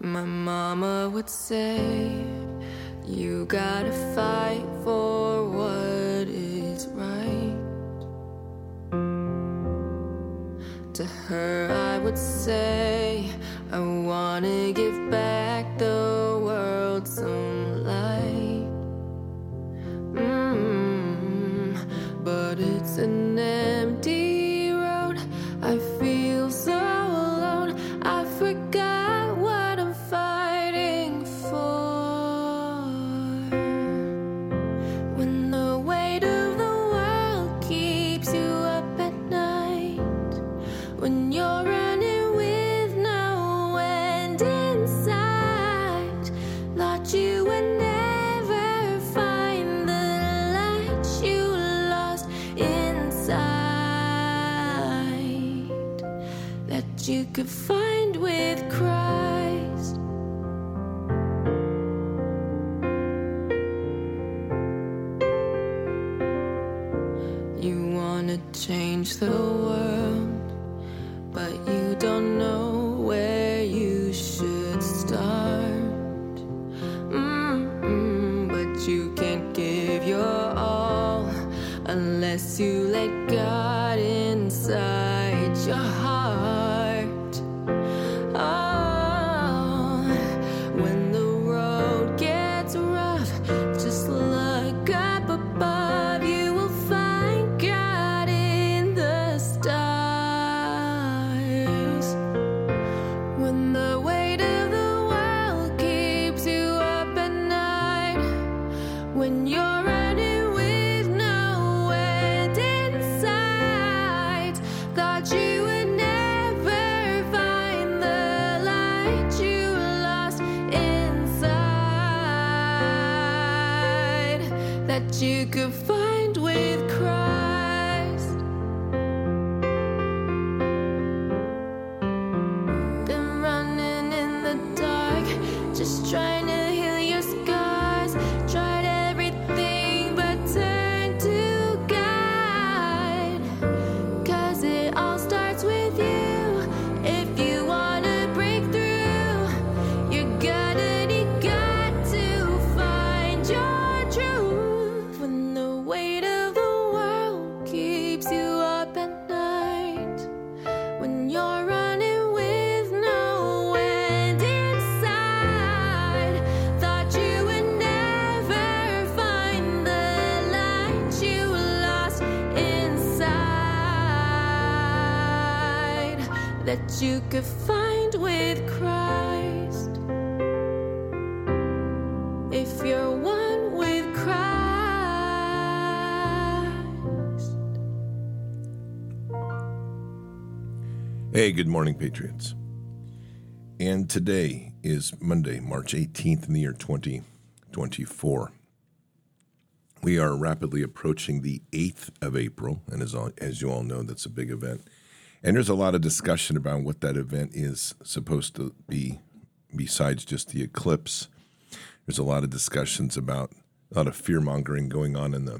My mama would say, you gotta fight for what is right. To her I would say, I wanna give back the world some light. But it's an empty road. I feel so alone. I forgot what I'm fighting for. When the weight of the world keeps you up at night, when you're running with no end in sight, thought you would never find the light you lost inside, that you could find with Christ. You wanna change the world, but you don't know where you should start. But you can't give your all unless you let God inside your heart. Oh, when the road gets rough, just look up above. You will find God in the stars. When the weight of the world keeps you up at night, when you're running with no end in sight, thought you would never find the light you lost inside, that you could find with Christ. Been running in the dark, just trying to heal your scars. Tried everything but turn to God, 'cause it all starts with you. If you wanna break through, you're gonna need God to find your truth. When the weight of the world keeps you up at night, when you're running with no end inside, thought you would never find the light you lost inside, that you could find with Christ. If you're one with Christ. Hey, good morning, Patriots. And today is Monday, March 18th in the year 2024. We are rapidly approaching the 8th of April, and as you all know, that's a big event. And there's a lot of discussion about what that event is supposed to be besides just the eclipse. There's a lot of discussions about a lot of fear-mongering going on in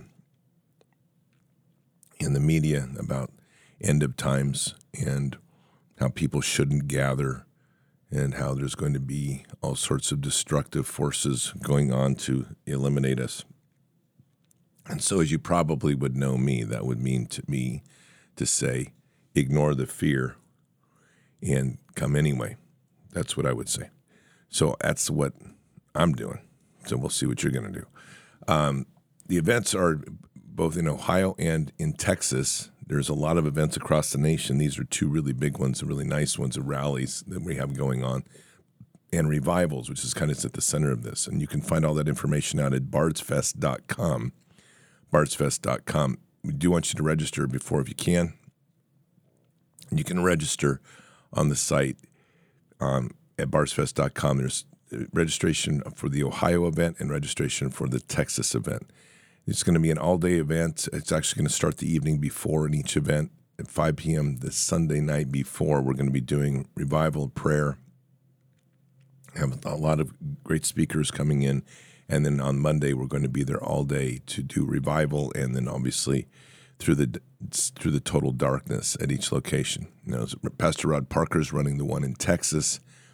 the media about end of times and how people shouldn't gather and how there's going to be all sorts of destructive forces going on to eliminate us. And so as you probably would know me, that would mean to me to say, ignore the fear and come anyway. That's what I would say. So that's what I'm doing. So we'll see what you're going to do. The events are both in Ohio and in Texas. There's a lot of events across the nation. These are two really big ones, really nice ones, of rallies that we have going on, and revivals, which is kind of at the center of this. And you can find all that information out at bardsfest.com. bardsfest.com. We do want you to register before if you can. You can register on the site at bardsfest.com. There's registration for the Ohio event and registration for the Texas event. It's going to be an all-day event. It's actually going to start the evening before in each event at 5 p.m. the Sunday night before. We're going to be doing revival prayer. Have a lot of great speakers coming in. And then on Monday, we're going to be there all day to do revival, and then obviously through the total darkness at each location. Pastor Rod Parker's running the one in Texas,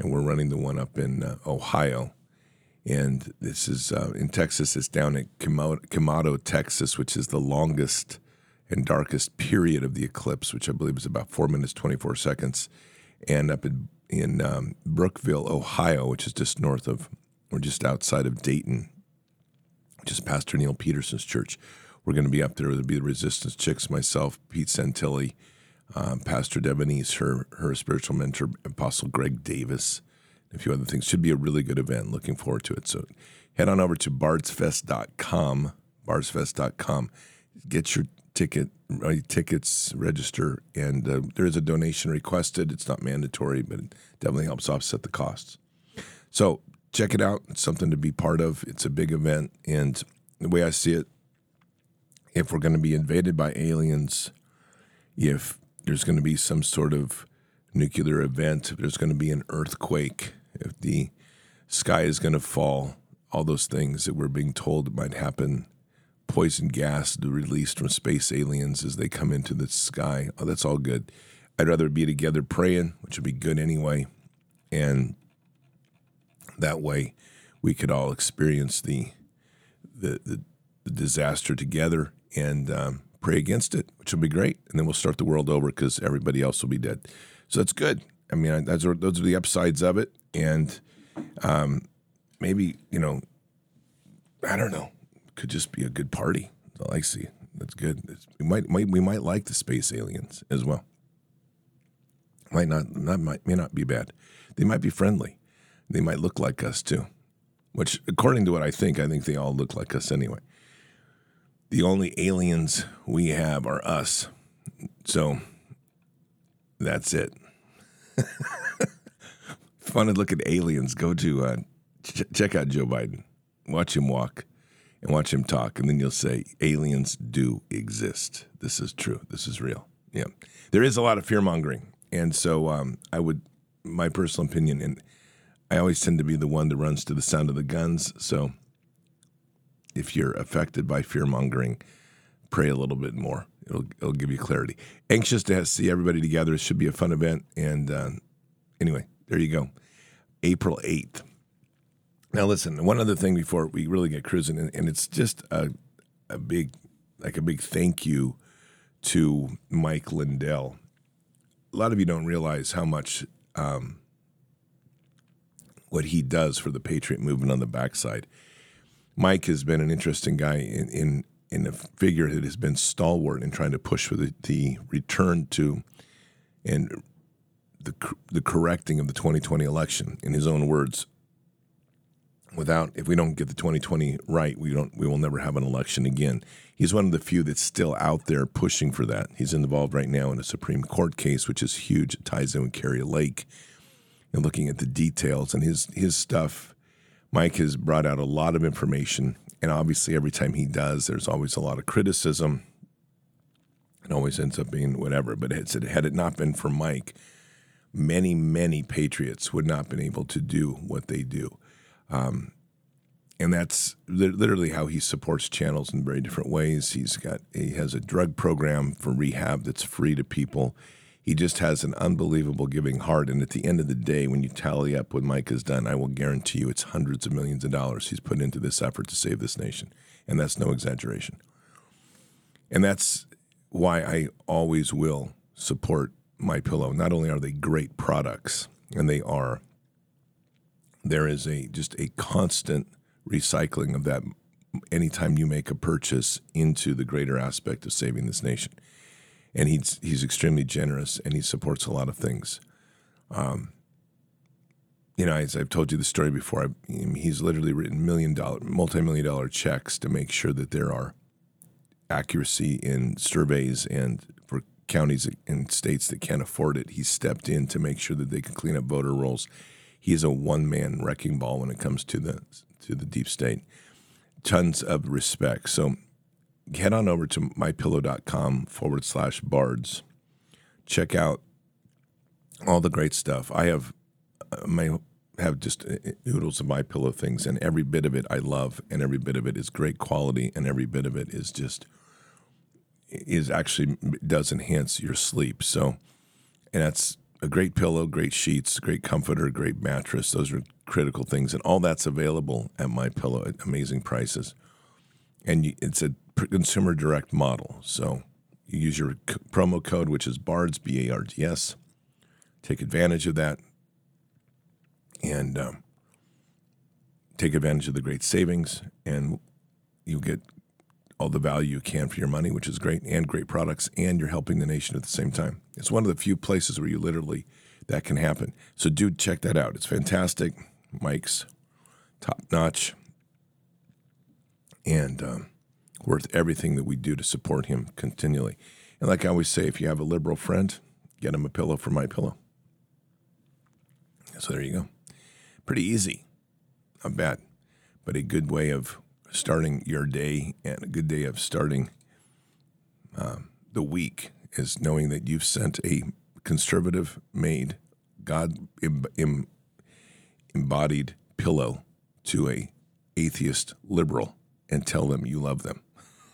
and we're running the one up in Ohio. And this is in Texas. It's down at Quemado, Texas, which is the longest and darkest period of the eclipse, which I believe is about 4 minutes, 24 seconds. And up in Brookville, Ohio, which is just north of, or just outside of Dayton, which is Pastor Neil Peterson's church. We're going to be up there. There'll be the Resistance Chicks, myself, Pete Santilli, Pastor Devenise, her spiritual mentor, Apostle Greg Davis, and a few other things. Should be a really good event. Looking forward to it. So head on over to bardsfest.com, bardsfest.com. Get your tickets, register, and there is a donation requested. It's not mandatory, but it definitely helps offset the costs. So check it out. It's something to be part of. It's a big event, and the way I see it, if we're going to be invaded by aliens, if there's going to be some sort of nuclear event, if there's going to be an earthquake, if the sky is going to fall, all those things that we're being told might happen, poison gas released from space aliens as they come into the sky, that's all good. I'd rather be together praying, which would be good anyway, and that way we could all experience the disaster together and pray against it, which will be great. And then we'll start the world over because everybody else will be dead. So that's good. I mean, those are the upsides of it. And maybe, I don't know, could just be a good party. That's all I see. That's good. We might like the space aliens as well. May not be bad. They might be friendly. They might look like us too, which according to what I think they all look like us anyway. The only aliens we have are us. So that's it. Fun to look at aliens. Go to check out Joe Biden. Watch him walk and watch him talk. And then you'll say, aliens do exist. This is true. This is real. Yeah. There is a lot of fear-mongering. And so my personal opinion, and I always tend to be the one that runs to the sound of the guns. So if you're affected by fear-mongering, pray a little bit more. It'll give you clarity. Anxious to see everybody together. It should be a fun event. And anyway, there you go. April 8th. Now listen, one other thing before we really get cruising, and it's just a big thank you to Mike Lindell. A lot of you don't realize how much what he does for the Patriot movement on the backside. Mike has been an interesting guy in a figure that has been stalwart in trying to push for the return to and the correcting of the 2020 election. In his own words, if we don't get the 2020 right, we will never have an election again. He's one of the few that's still out there pushing for that. He's involved right now in a Supreme Court case, which is huge. It ties in with Carrie Lake, and looking at the details and his stuff. Mike has brought out a lot of information, and obviously every time he does, there's always a lot of criticism. It always ends up being whatever. But had it not been for Mike, many, many patriots would not have been able to do what they do. And that's literally how he supports channels in very different ways. He has a drug program for rehab that's free to people. He just has an unbelievable giving heart. And at the end of the day, when you tally up what Mike has done, I will guarantee you it's hundreds of millions of dollars he's put into this effort to save this nation. And that's no exaggeration. And that's why I always will support MyPillow. Not only are they great products, and there is just a constant recycling of that anytime you make a purchase into the greater aspect of saving this nation. And he's extremely generous, and he supports a lot of things. As I've told you the story before, he's literally written multi-million-dollar checks to make sure that there are accuracy in surveys, and for counties and states that can't afford it, he stepped in to make sure that they can clean up voter rolls. He is a one-man wrecking ball when it comes to the deep state. Tons of respect. So head on over to mypillow.com/bards. Check out all the great stuff. I have just oodles of MyPillow things, and every bit of it I love, and every bit of it is great quality, and every bit of it does enhance your sleep. So, and that's a great pillow, great sheets, great comforter, great mattress. Those are critical things. And all that's available at MyPillow at amazing prices. And it's a consumer direct model. So you use your promo code, which is BARDS, BARDS. Take advantage of that and take advantage of the great savings. And you'll get all the value you can for your money, which is great, and great products, and you're helping the nation at the same time. It's one of the few places where that can happen. So, dude, check that out. It's fantastic. Mike's top-notch and worth everything that we do to support him continually. And like I always say, if you have a liberal friend, get him a pillow for MyPillow. So there you go. Pretty easy. Not bad, but a good way of starting your day and a good day of starting the week is knowing that you've sent a conservative-made, God-embodied pillow to a atheist liberal and tell them you love them.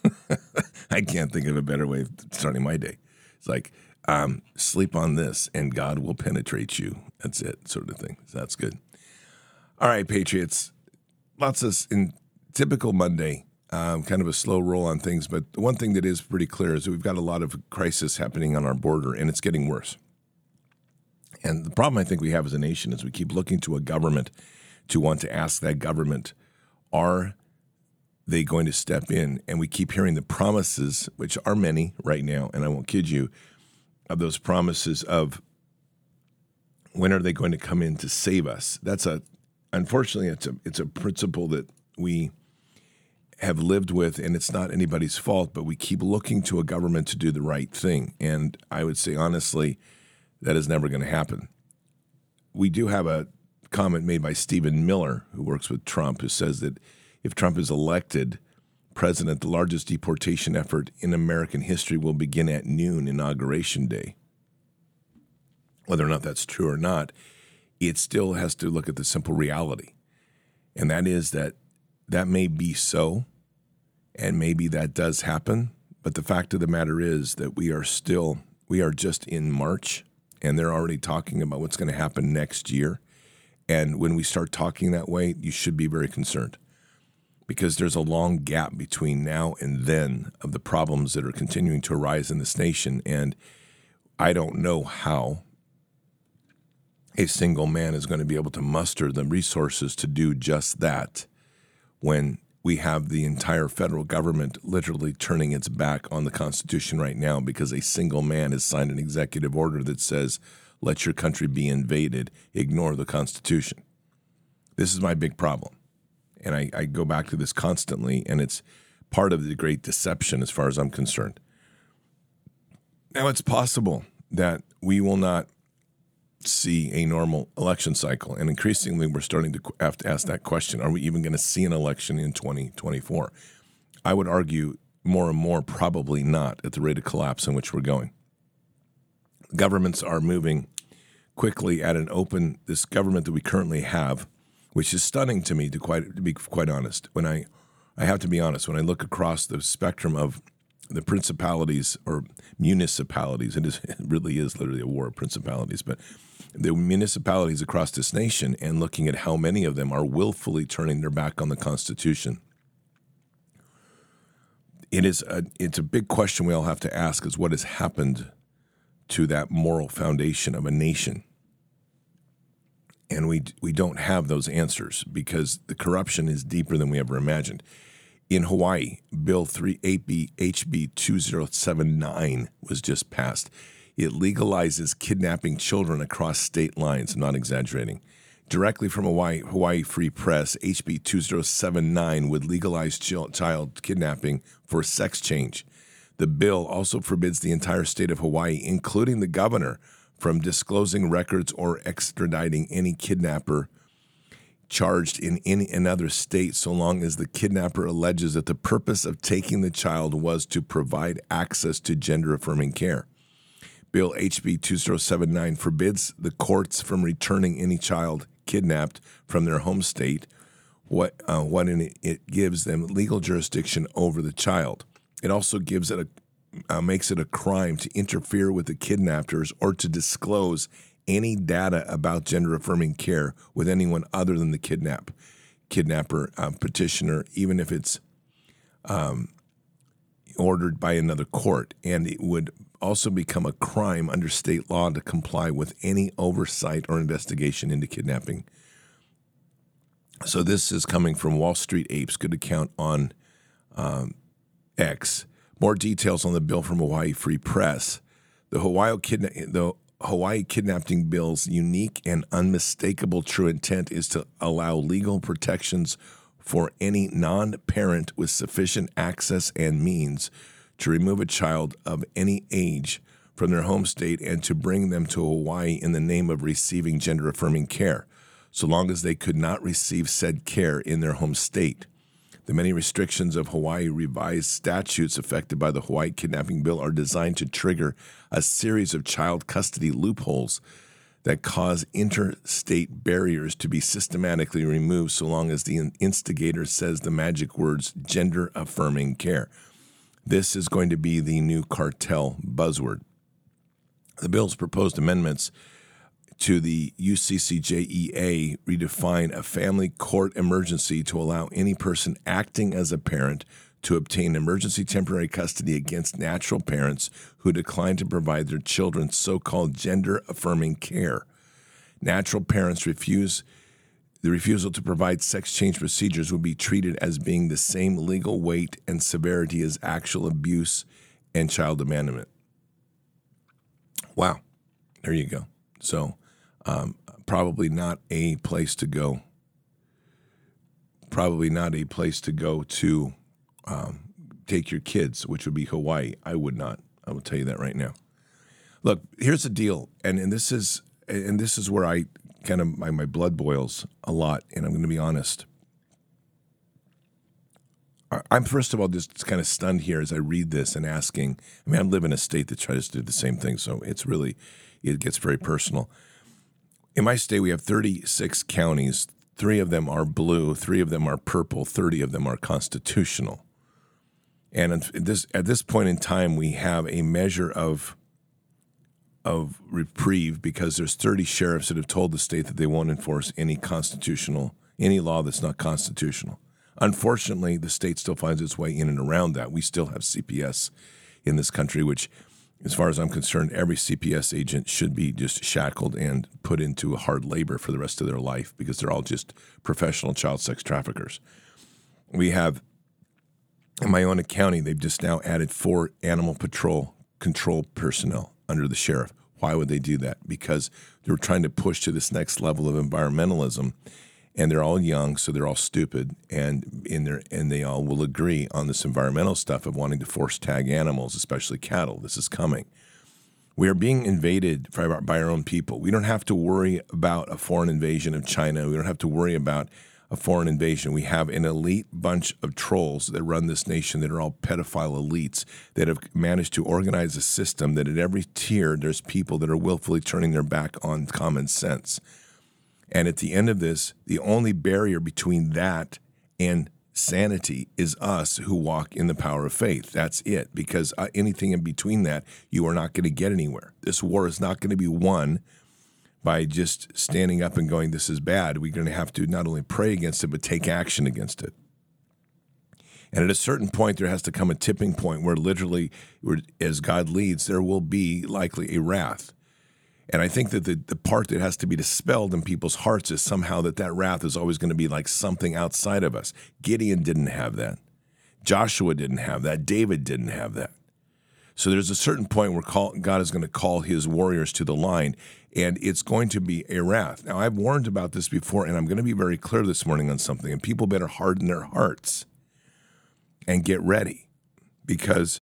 I can't think of a better way of starting my day. It's like, sleep on this and God will penetrate you. That's it, sort of thing. So that's good. All right, Patriots. Lots of in typical Monday, kind of a slow roll on things. But the one thing that is pretty clear is that we've got a lot of crisis happening on our border, and it's getting worse. And the problem I think we have as a nation is we keep looking to a government to want to ask that government, are they going to step in? And we keep hearing the promises, which are many right now, and I won't kid you, of those promises of when are they going to come in to save us? Unfortunately, it's a principle that we have lived with, and it's not anybody's fault, but we keep looking to a government to do the right thing. And I would say, honestly, that is never going to happen. We do have a comment made by Stephen Miller, who works with Trump, who says that if Trump is elected president, the largest deportation effort in American history will begin at noon, Inauguration Day. Whether or not that's true or not, it still has to look at the simple reality. And that is that may be so, and maybe that does happen. But the fact of the matter is that we are just in March, and they're already talking about what's going to happen next year. And when we start talking that way, you should be very concerned, because there's a long gap between now and then of the problems that are continuing to arise in this nation. And I don't know how a single man is going to be able to muster the resources to do just that when we have the entire federal government literally turning its back on the Constitution right now because a single man has signed an executive order that says, let your country be invaded, ignore the Constitution. This is my big problem. And I go back to this constantly, and it's part of the great deception as far as I'm concerned. Now, it's possible that we will not see a normal election cycle, and increasingly we're starting to have to ask that question, are we even going to see an election in 2024? I would argue more and more probably not at the rate of collapse in which we're going. Governments are moving quickly at this government that we currently have, which is stunning to me, to be quite honest. When I have to be honest, when I look across the spectrum of the principalities or municipalities, it really is literally a war of principalities, but the municipalities across this nation, and looking at how many of them are willfully turning their back on the Constitution, it's a big question we all have to ask, is what has happened to that moral foundation of a nation? And we don't have those answers because the corruption is deeper than we ever imagined. In Hawaii, Bill 3 HB 2079 was just passed. It legalizes kidnapping children across state lines. I'm not exaggerating. Directly from Hawaii Free Press, HB 2079 would legalize child kidnapping for sex change. The bill also forbids the entire state of Hawaii, including the governor, from disclosing records or extraditing any kidnapper charged in another state, so long as the kidnapper alleges that the purpose of taking the child was to provide access to gender-affirming care. Bill HB 2079 forbids the courts from returning any child kidnapped from their home state. It gives them legal jurisdiction over the child. It also makes it a crime to interfere with the kidnappers or to disclose any data about gender-affirming care with anyone other than the kidnapper, petitioner, even if it's ordered by another court. And it would also become a crime under state law to comply with any oversight or investigation into kidnapping. So this is coming from Wall Street Apes, good account on X. More details on the bill from Hawaii Free Press. The Hawaii kidnapping bill's unique and unmistakable true intent is to allow legal protections for any non-parent with sufficient access and means to remove a child of any age from their home state and to bring them to Hawaii in the name of receiving gender-affirming care, so long as they could not receive said care in their home state. The many restrictions of Hawaii revised statutes affected by the Hawaii kidnapping bill are designed to trigger a series of child custody loopholes that cause interstate barriers to be systematically removed so long as the instigator says the magic words gender-affirming care. This is going to be the new cartel buzzword. The bill's proposed amendments to the UCCJEA redefine a family court emergency to allow any person acting as a parent to obtain emergency temporary custody against natural parents who decline to provide their children so-called gender-affirming care. Natural parents the refusal to provide sex change procedures will be treated as being the same legal weight and severity as actual abuse and child abandonment. Wow. There you go. So, probably not a place to go. Probably not a place to go to take your kids, which would be Hawaii. I would not. I will tell you that right now. Look, here's the deal, and this is where I kind of my blood boils a lot, and I'm going to be honest. I'm first of all just kind of stunned here as I read this and asking. I mean, I live in a state that tries to do the same thing, so it gets very personal. In my state, we have 36 counties. 3 of them are blue, 3 of them are purple, 30 of them are constitutional. And at this point in time, we have a measure of reprieve because there's 30 sheriffs that have told the state that they won't enforce any law that's not constitutional. Unfortunately, the state still finds its way in and around that. We still have CPS in this country, which, as far as I'm concerned, every CPS agent should be just shackled and put into hard labor for the rest of their life because they're all just professional child sex traffickers. We have, in my own county, they've just now added 4 animal patrol control personnel under the sheriff. Why would they do that? Because they're trying to push to this next level of environmentalism, and they're all young, so they're all stupid, and they all will agree on this environmental stuff of wanting to force tag animals, especially cattle. This is coming. We are being invaded by our own people. We don't have to worry about a foreign invasion of China. We don't have to worry about a foreign invasion. We have an elite bunch of trolls that run this nation that are all pedophile elites that have managed to organize a system that at every tier there's people that are willfully turning their back on common sense. And at the end of this, the only barrier between that and sanity is us who walk in the power of faith. That's it. Because anything in between that, you are not going to get anywhere. This war is not going to be won by just standing up and going, this is bad. We're going to have to not only pray against it, but take action against it. And at a certain point, there has to come a tipping point where literally, as God leads, there will be likely a wrath. And I think that the part that has to be dispelled in people's hearts is somehow that wrath is always going to be like something outside of us. Gideon didn't have that. Joshua didn't have that. David didn't have that. So there's a certain point where God is going to call his warriors to the line, and it's going to be a wrath. Now, I've warned about this before, and I'm going to be very clear this morning on something, and people better harden their hearts and get ready, because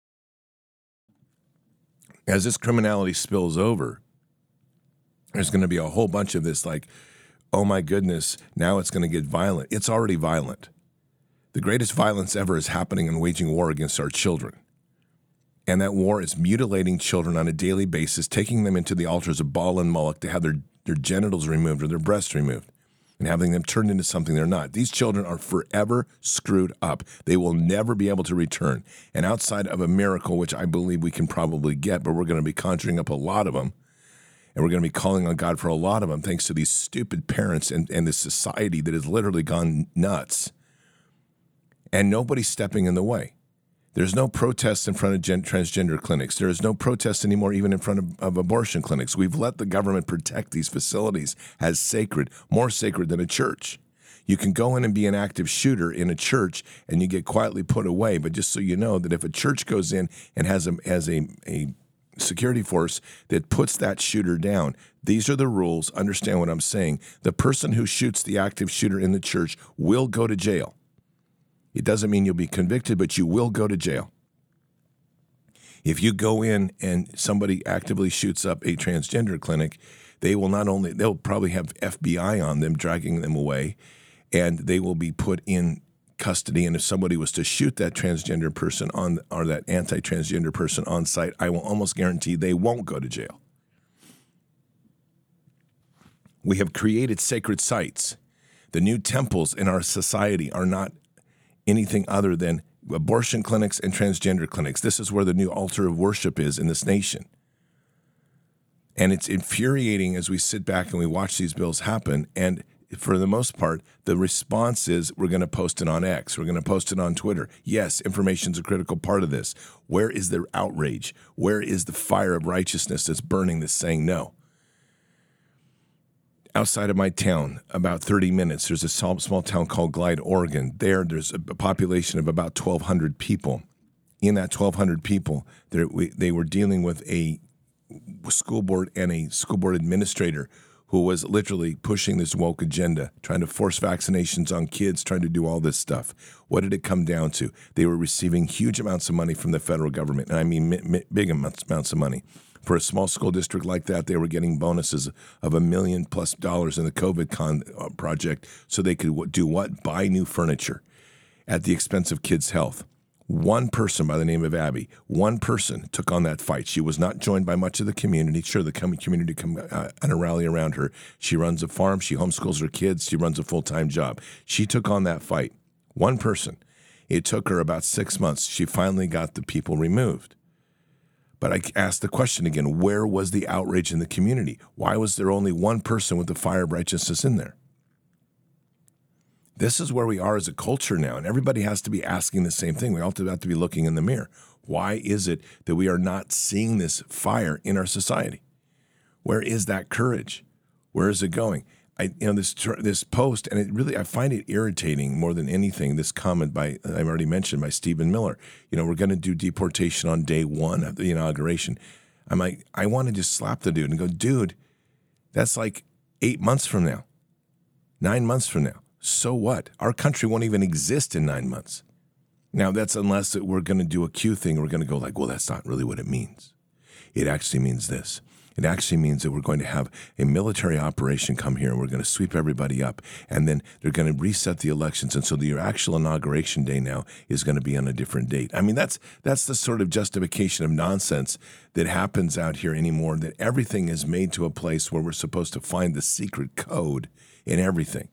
as this criminality spills over, there's going to be a whole bunch of this like, oh my goodness, now it's going to get violent. It's already violent. The greatest violence ever is happening and waging war against our children. And that war is mutilating children on a daily basis, taking them into the altars of Baal and Moloch to have their genitals removed or their breasts removed and having them turned into something they're not. These children are forever screwed up. They will never be able to return. And outside of a miracle, which I believe we can probably get, but we're going to be conjuring up a lot of them, And we're going to be calling on God for a lot of them, thanks to these stupid parents and this society that has literally gone nuts. And nobody's stepping in the way. There's no protests in front of transgender clinics. There is no protest anymore even in front of abortion clinics. We've let the government protect these facilities as sacred, more sacred than a church. You can go in and be an active shooter in a church and you get quietly put away. But just so you know that if a church goes in and has a security force that puts that shooter down, these are the rules. Understand what I'm saying. The person who shoots the active shooter in the church will go to jail. It doesn't mean you'll be convicted, but you will go to jail. If you go in and somebody actively shoots up a transgender clinic, they'll probably have FBI on them, dragging them away, and they will be put in custody. And if somebody was to shoot that transgender person or that anti-transgender person on site, I will almost guarantee they won't go to jail. We have created sacred sites. The new temples in our society are not anything other than abortion clinics and transgender clinics. This is where the new altar of worship is in this nation. And it's infuriating as we sit back and we watch these bills happen. And for the most part, the response is we're going to post it on X. We're going to post it on Twitter. Yes, information's a critical part of this. Where is the outrage? Where is the fire of righteousness that's burning that's saying no? Outside of my town, about 30 minutes, there's a small town called Glide, Oregon. There's a population of about 1,200 people. In that 1,200 people, they were dealing with a school board and a school board administrator who was literally pushing this woke agenda, trying to force vaccinations on kids, trying to do all this stuff. What did it come down to? They were receiving huge amounts of money from the federal government, and I mean big amounts of money. For a small school district like that, they were getting bonuses of $1 million+ in the COVID project so they could do what? Buy new furniture at the expense of kids' health. One person by the name of Abby, one person took on that fight. She was not joined by much of the community. Sure, the community come and a rally around her. She runs a farm. She homeschools her kids. She runs a full-time job. She took on that fight. One person. It took her about 6 months. She finally got the people removed. But I asked the question again, where was the outrage in the community? Why was there only one person with the fire of righteousness in there? This is where we are as a culture now, and everybody has to be asking the same thing. We all have to be looking in the mirror. Why is it that we are not seeing this fire in our society? Where is that courage? Where is it going? This post, and I find it irritating more than anything, this comment I've already mentioned, by Stephen Miller. We're going to do deportation on day one of the inauguration. I'm like, I want to just slap the dude and go, dude, that's like 8 months from now, 9 months from now. So what? Our country won't even exist in 9 months. Now, that's unless we're going to do a Q thing. We're going to go like, well, that's not really what it means. It actually means this. It actually means that we're going to have a military operation come here and we're going to sweep everybody up. And then they're going to reset the elections. And so your actual inauguration day now is going to be on a different date. I mean, that's the sort of justification of nonsense that happens out here anymore, that everything is made to a place where we're supposed to find the secret code in everything.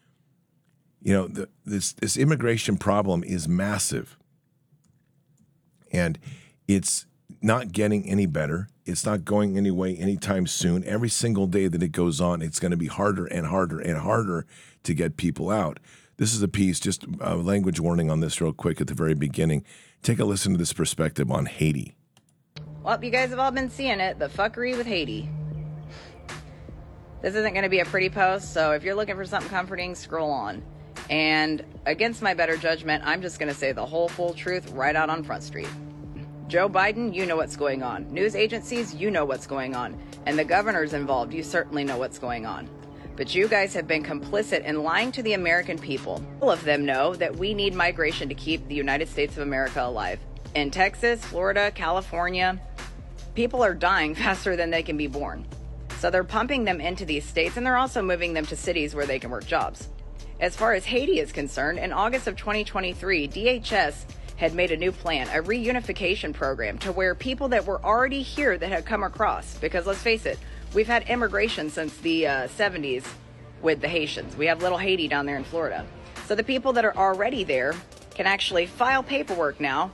This immigration problem is massive. And it's not getting any better. It's not going anyway anytime soon. Every single day that it goes on, it's going to be harder and harder and harder to get people out. This is a piece, just a language warning on this real quick at the very beginning. Take a listen to this perspective on Haiti. Well, you guys have all been seeing it, the fuckery with Haiti. This isn't going to be a pretty post, so if you're looking for something comforting, scroll on. And against my better judgment, I'm just going to say the whole full truth right out on Front Street. Joe Biden, you know what's going on. News agencies, you know what's going on. And the governors involved, you certainly know what's going on. But you guys have been complicit in lying to the American people. All of them know that we need migration to keep the United States of America alive. In Texas, Florida, California, people are dying faster than they can be born. So they're pumping them into these states, and they're also moving them to cities where they can work jobs. As far as Haiti is concerned, in August of 2023, DHS had made a new plan, a reunification program, to where people that were already here that had come across, because let's face it, we've had immigration since the 70s with the Haitians. We have little Haiti down there in Florida. So the people that are already there can actually file paperwork now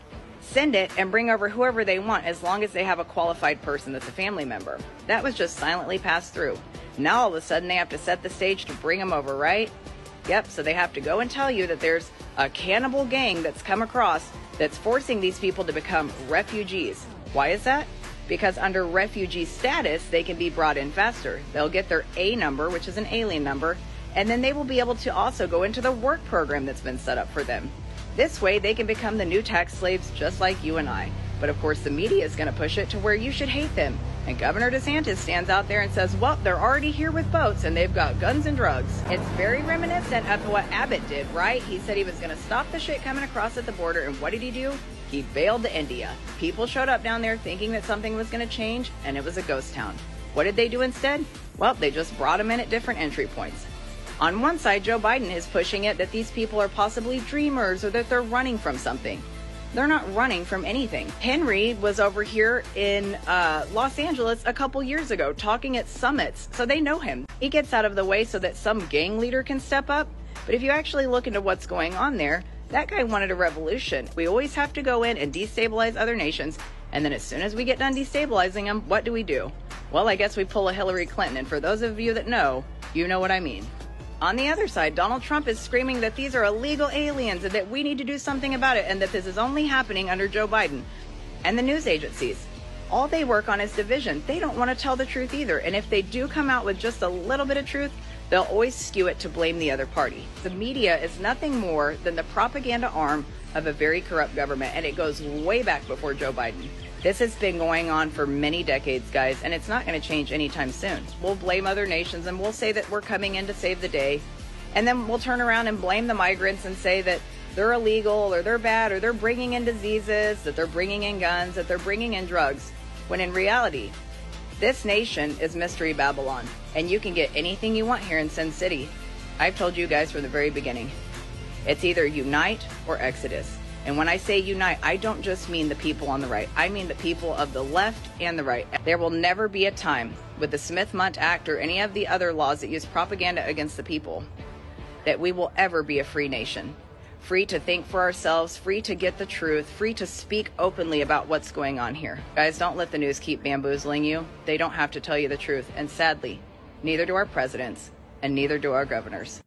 send it and bring over whoever they want as long as they have a qualified person that's a family member. That was just silently passed through. Now all of a sudden they have to set the stage to bring them over, right? Yep, so they have to go and tell you that there's a cannibal gang that's come across that's forcing these people to become refugees. Why is that? Because under refugee status, they can be brought in faster. They'll get their A number, which is an alien number, and then they will be able to also go into the work program that's been set up for them. This way, they can become the new tax slaves just like you and I. But of course, the media is going to push it to where you should hate them. And Governor DeSantis stands out there and says, well, they're already here with boats and they've got guns and drugs. It's very reminiscent of what Abbott did, right? He said he was going to stop the shit coming across at the border. And what did he do? He bailed to India. People showed up down there thinking that something was going to change, and it was a ghost town. What did they do instead? Well, they just brought them in at different entry points. On one side, Joe Biden is pushing it that these people are possibly dreamers or that they're running from something. They're not running from anything. Henry was over here in Los Angeles a couple years ago talking at summits, so they know him. He gets out of the way so that some gang leader can step up. But if you actually look into what's going on there, that guy wanted a revolution. We always have to go in and destabilize other nations, and then as soon as we get done destabilizing them, what do? Well, I guess we pull a Hillary Clinton, and for those of you that know, you know what I mean. On the other side, Donald Trump is screaming that these are illegal aliens and that we need to do something about it and that this is only happening under Joe Biden. And the news agencies, all they work on is division. They don't want to tell the truth either. And if they do come out with just a little bit of truth, they'll always skew it to blame the other party. The media is nothing more than the propaganda arm of a very corrupt government, and it goes way back before Joe Biden. This has been going on for many decades, guys, and it's not going to change anytime soon. We'll blame other nations and we'll say that we're coming in to save the day. And then we'll turn around and blame the migrants and say that they're illegal or they're bad or they're bringing in diseases, that they're bringing in guns, that they're bringing in drugs. When in reality, this nation is Mystery Babylon, and you can get anything you want here in Sin City. I've told you guys from the very beginning. It's either unite or exodus. And when I say unite, I don't just mean the people on the right. I mean the people of the left and the right. There will never be a time with the Smith-Mundt Act or any of the other laws that use propaganda against the people that we will ever be a free nation. Free to think for ourselves, free to get the truth, free to speak openly about what's going on here. Guys, don't let the news keep bamboozling you. They don't have to tell you the truth. And sadly, neither do our presidents and neither do our governors.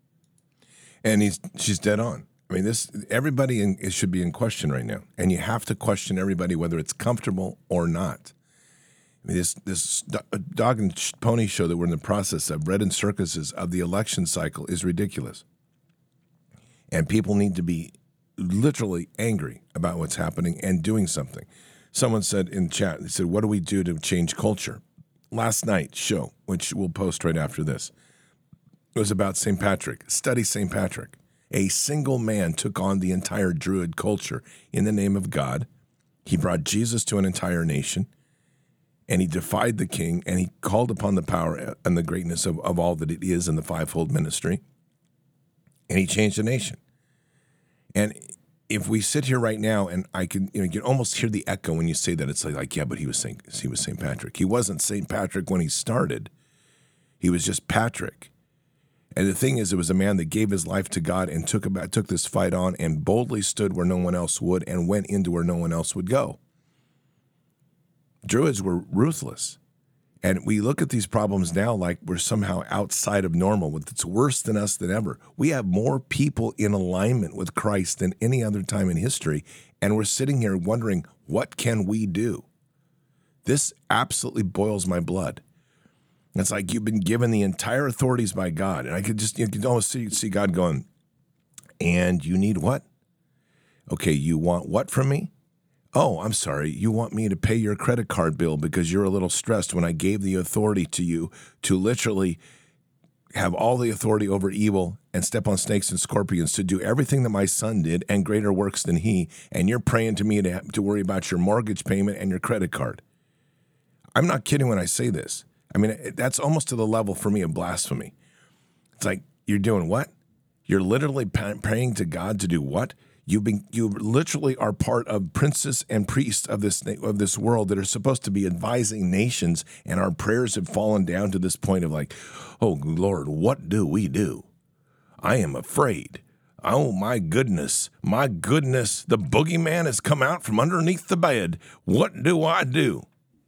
And she's dead on. I mean, everybody should be in question right now, and you have to question everybody whether it's comfortable or not. I mean, this dog and pony show that we're in the process of, bread and circuses of the election cycle, is ridiculous, and people need to be literally angry about what's happening and doing something. Someone said in chat, they said, "What do we do to change culture?" Last night's show, which we'll post right after this, was about St. Patrick. Study St. Patrick. A single man took on the entire Druid culture in the name of God. He brought Jesus to an entire nation, and he defied the king, and he called upon the power and the greatness of all that it is in the fivefold ministry, and he changed the nation. And if we sit here right now, and I can, you can almost hear the echo when you say that, it's like, yeah, but he was St. Patrick. He wasn't St. Patrick when he started. He was just Patrick. And the thing is, it was a man that gave his life to God and took this fight on and boldly stood where no one else would and went into where no one else would go. Druids were ruthless. And we look at these problems now like we're somehow outside of normal. It's worse than us than ever. We have more people in alignment with Christ than any other time in history, and we're sitting here wondering, what can we do? This absolutely boils my blood. It's like you've been given the entire authorities by God. And you could almost see God going, and you need what? Okay, you want what from me? Oh, I'm sorry. You want me to pay your credit card bill because you're a little stressed when I gave the authority to you to literally have all the authority over evil and step on snakes and scorpions, to do everything that my son did and greater works than he. And you're praying to me to worry about your mortgage payment and your credit card. I'm not kidding when I say this. I mean, that's almost to the level for me of blasphemy. It's like, you're doing what? You're literally praying to God to do what? You literally are part of princes and priests of this world that are supposed to be advising nations, and our prayers have fallen down to this point of like, oh, Lord, what do we do? I am afraid. Oh, my goodness, the boogeyman has come out from underneath the bed. What do I do?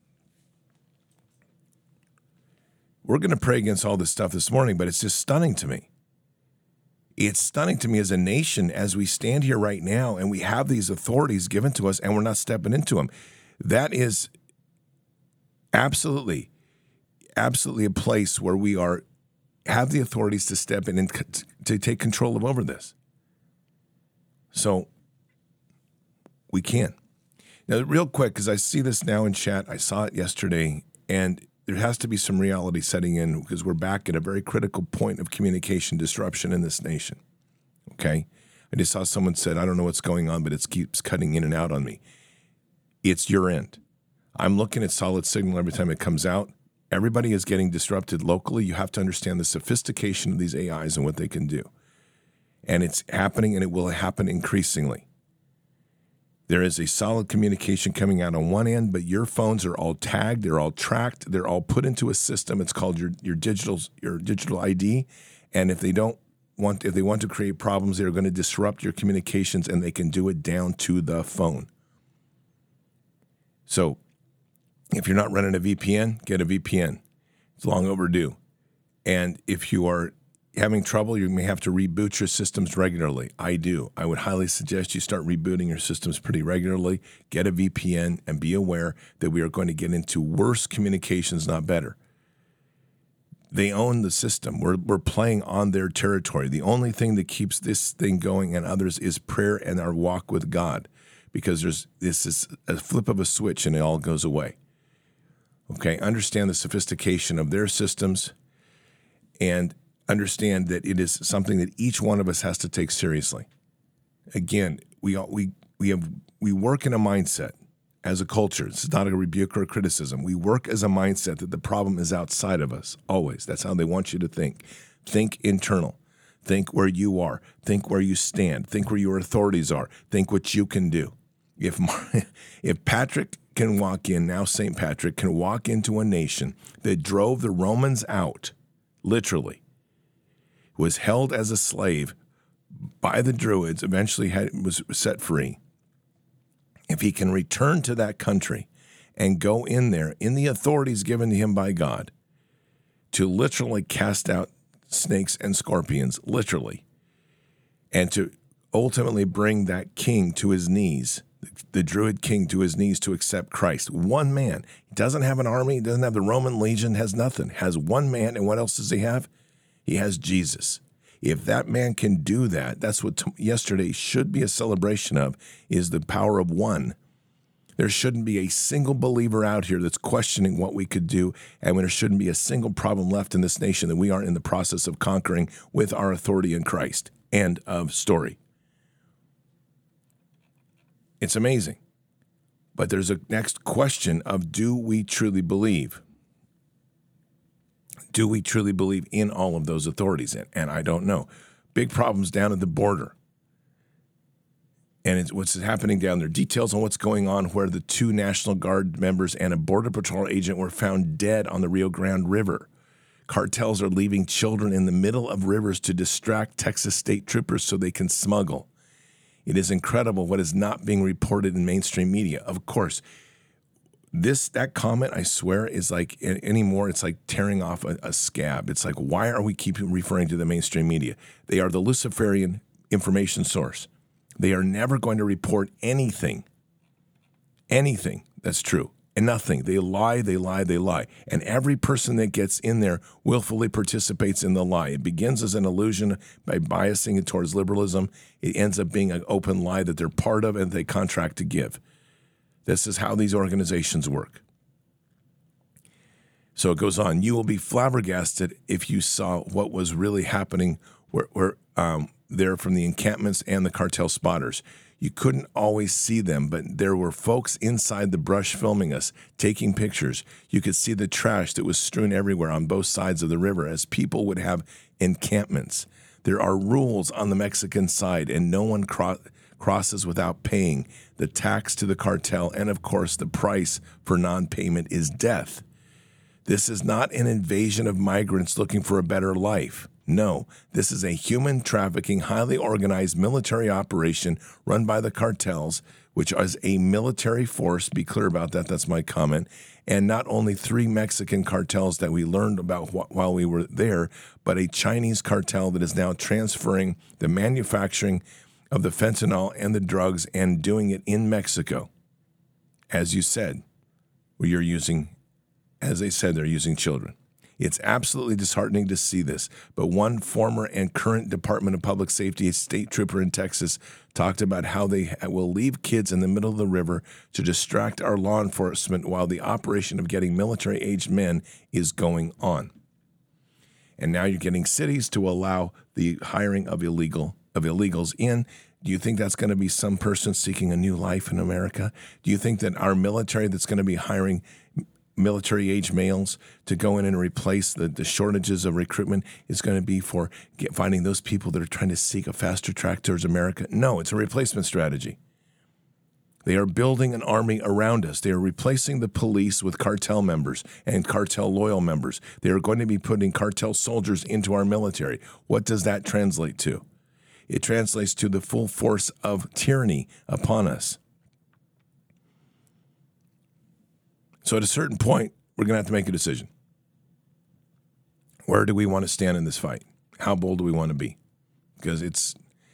We're going to pray against all this stuff this morning, but it's just stunning to me. It's stunning to me as a nation as we stand here right now and we have these authorities given to us and we're not stepping into them. That is absolutely a place where we have the authorities to step in and to take control over this. So we can. Now, real quick, because I see this now in chat, I saw it yesterday, and there has to be some reality setting in because we're back at a very critical point of communication disruption in this nation. Okay? I just saw someone said, I don't know what's going on, but it keeps cutting in and out on me. It's your end. I'm looking at Solid Signal every time it comes out. Everybody is getting disrupted locally. You have to understand the sophistication of these AIs and what they can do. And it's happening, and it will happen increasingly. There is a solid communication coming out on one end, but your phones are all tagged, they're all tracked, they're all put into a system. It's called your digital ID. And if they want to create problems, they're going to disrupt your communications, and they can do it down to the phone. So if you're not running a VPN, get a VPN. It's long overdue. And if you are having trouble, you may have to reboot your systems regularly. I do. I would highly suggest you start rebooting your systems pretty regularly. Get a VPN and be aware that we are going to get into worse communications, not better. They own the system. We're playing on their territory. The only thing that keeps this thing going and others is prayer and our walk with God, because this is a flip of a switch and it all goes away. Okay, understand the sophistication of their systems and understand that it is something that each one of us has to take seriously. Again, we work in a mindset as a culture. It's not a rebuke or a criticism. We work as a mindset that the problem is outside of us, always. That's how they want you to think. Think internal. Think where you are. Think where you stand. Think where your authorities are. Think what you can do. If Patrick can walk in, now St. Patrick can walk into a nation that drove the Romans out, literally, was held as a slave by the Druids, eventually was set free. If he can return to that country and go in there, in the authorities given to him by God, to literally cast out snakes and scorpions, literally, and to ultimately bring that king to his knees, the Druid king to his knees to accept Christ. One man. He doesn't have an army. He doesn't have the Roman legion, has nothing. Has one man, and what else does he have? He has Jesus. If that man can do that, that's what yesterday should be a celebration of, is the power of one. There shouldn't be a single believer out here that's questioning what we could do, and there shouldn't be a single problem left in this nation that we aren't in the process of conquering with our authority in Christ. End of story. It's amazing. But there's a next question of, do we truly believe? Do we truly believe in all of those authorities? And I don't know. Big problems down at the border. And it's what's happening down there. Details on what's going on where the 2 National Guard members and a Border Patrol agent were found dead on the Rio Grande River. Cartels are leaving children in the middle of rivers to distract Texas state troopers so they can smuggle. It is incredible what is not being reported in mainstream media. Of course, that comment, I swear, is like anymore. It's like tearing off a scab. It's like, why are we keeping referring to the mainstream media? They are the Luciferian information source. They are never going to report anything that's true, and nothing. They lie, they lie, they lie. And every person that gets in there willfully participates in the lie. It begins as an illusion by biasing it towards liberalism. It ends up being an open lie that they're part of and they contract to give. This is how these organizations work. So it goes on. You will be flabbergasted if you saw what was really happening there from the encampments and the cartel spotters. You couldn't always see them, but there were folks inside the brush filming us, taking pictures. You could see the trash that was strewn everywhere on both sides of the river as people would have encampments. There are rules on the Mexican side, and no one crosses without paying the tax to the cartel, and of course the price for non-payment is death. This is not an invasion of migrants looking for a better life. No, this is a human trafficking, highly organized military operation run by the cartels, which is a military force. Be clear about that. That's my comment. And not only 3 Mexican cartels that we learned about while we were there, but a Chinese cartel that is now transferring the manufacturing of the fentanyl and the drugs and doing it in Mexico. As you said, where you're using, as they said, they're using children. It's absolutely disheartening to see this, but one former and current Department of Public Safety state trooper in Texas talked about how they will leave kids in the middle of the river to distract our law enforcement while the operation of getting military-aged men is going on. And now you're getting cities to allow the hiring of illegals in. Do you think that's going to be some person seeking a new life in America? Do you think that our military that's going to be hiring military-age males to go in and replace the shortages of recruitment is going to be for finding those people that are trying to seek a faster track towards America? No, it's a replacement strategy. They are building an army around us. They are replacing the police with cartel members and cartel loyal members. They are going to be putting cartel soldiers into our military. What does that translate to? It translates to the full force of tyranny upon us. So at a certain point, we're going to have to make a decision. Where do we want to stand in this fight? How bold do we want to be? Because it's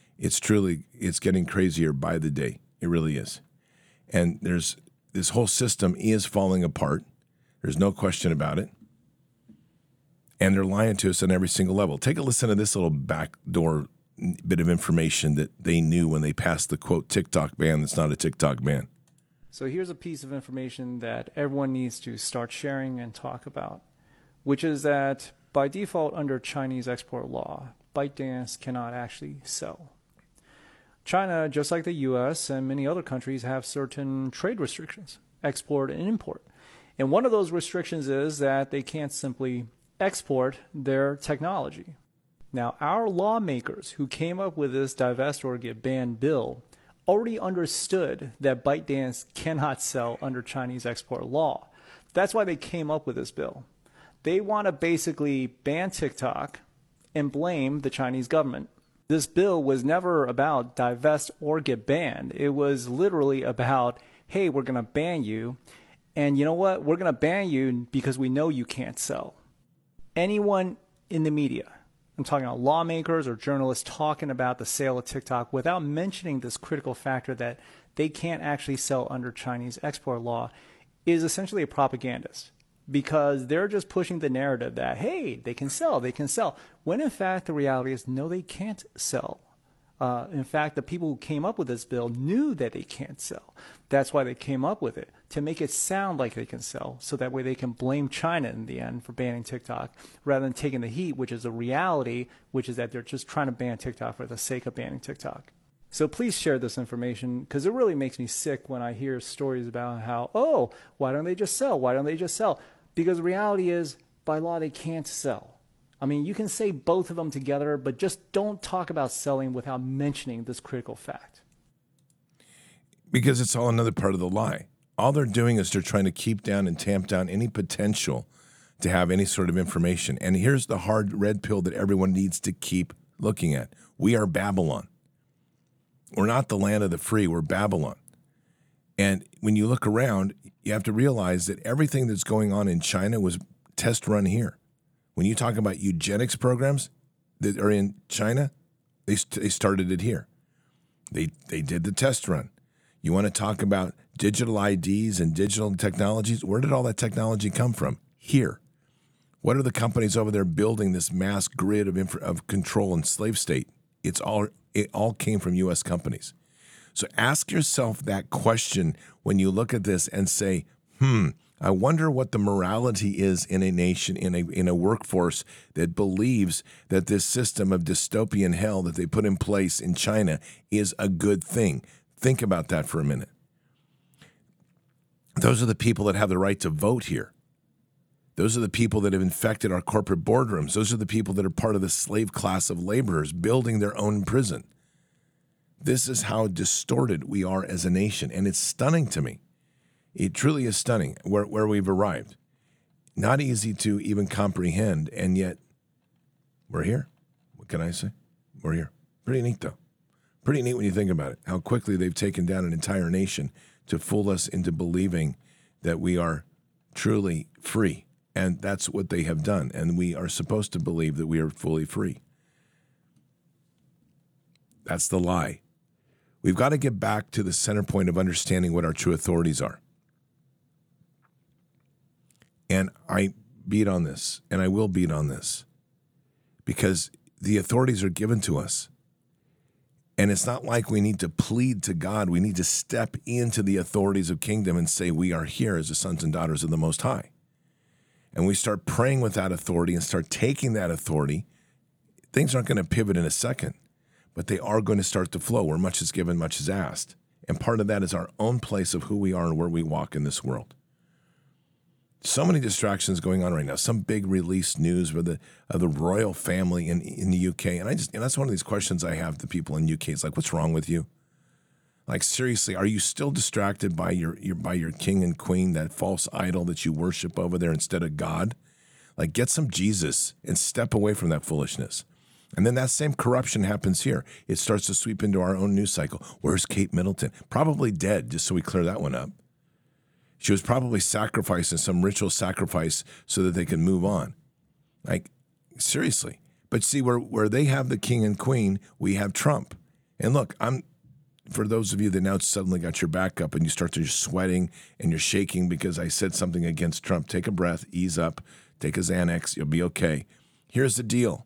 getting crazier by the day. It really is. And this whole system is falling apart. There's no question about it. And they're lying to us on every single level. Take a listen to this little backdoor bit of information that they knew when they passed the, quote, TikTok ban that's not a TikTok ban. So here's a piece of information that everyone needs to start sharing and talk about, which is that by default under Chinese export law, ByteDance cannot actually sell. China, just like the U.S. and many other countries, have certain trade restrictions, export and import. And one of those restrictions is that they can't simply export their technology. Now, our lawmakers who came up with this divest or get banned bill already understood that ByteDance cannot sell under Chinese export law. That's why they came up with this bill. They want to basically ban TikTok and blame the Chinese government. This bill was never about divest or get banned. It was literally about, hey, we're going to ban you. And you know what? We're going to ban you because we know you can't sell. Anyone in the media, I'm talking about lawmakers or journalists talking about the sale of TikTok without mentioning this critical factor that they can't actually sell under Chinese export law, is essentially a propagandist, because they're just pushing the narrative that, hey, they can sell, when in fact the reality is no, they can't sell. In fact, the people who came up with this bill knew that they can't sell. That's why they came up with it, to make it sound like they can sell, so that way they can blame China in the end for banning TikTok, rather than taking the heat, which is the reality, which is that they're just trying to ban TikTok for the sake of banning TikTok. So please share this information, because it really makes me sick when I hear stories about how, oh, why don't they just sell? Why don't they just sell? Because the reality is, by law, they can't sell. I mean, you can say both of them together, but just don't talk about selling without mentioning this critical fact. Because it's all another part of the lie. All they're doing is they're trying to keep down and tamp down any potential to have any sort of information. And here's the hard red pill that everyone needs to keep looking at. We are Babylon. We're not the land of the free. We're Babylon. And when you look around, you have to realize that everything that's going on in China was test run here. When you talk about eugenics programs that are in China, they started it here. They did the test run. You want to talk about digital IDs and digital technologies? Where did all that technology come from? Here. What are the companies over there building this mass grid of control and slave state? It all came from U.S. companies. So ask yourself that question when you look at this and say, I wonder what the morality is in a nation, in a workforce that believes that this system of dystopian hell that they put in place in China is a good thing. Think about that for a minute. Those are the people that have the right to vote here. Those are the people that have infected our corporate boardrooms. Those are the people that are part of the slave class of laborers building their own prison. This is how distorted we are as a nation, and it's stunning to me. It truly is stunning where we've arrived. Not easy to even comprehend, and yet we're here. What can I say? We're here. Pretty neat, though. Pretty neat when you think about it, how quickly they've taken down an entire nation to fool us into believing that we are truly free. And that's what they have done. And we are supposed to believe that we are fully free. That's the lie. We've got to get back to the center point of understanding what our true authorities are. And I beat on this, and I will beat on this, because the authorities are given to us. And it's not like we need to plead to God. We need to step into the authorities of kingdom and say we are here as the sons and daughters of the Most High. And we start praying with that authority and start taking that authority. Things aren't going to pivot in a second, but they are going to start to flow where much is given, much is asked. And part of that is our own place of who we are and where we walk in this world. So many distractions going on right now. Some big release news of the royal family in the UK, and that's one of these questions I have to people in UK. It's like, what's wrong with you? Like, seriously, are you still distracted by your king and queen, that false idol that you worship over there instead of God? Like, get some Jesus and step away from that foolishness. And then that same corruption happens here. It starts to sweep into our own news cycle. Where's Kate Middleton? Probably dead, just so we clear that one up. She was probably sacrificing some ritual sacrifice so that they can move on. Like, seriously. But see, where they have the king and queen, we have Trump. And look, for those of you that now suddenly got your back up and you start to just sweating and you're shaking because I said something against Trump, take a breath, ease up, take a Xanax, you'll be okay. Here's the deal.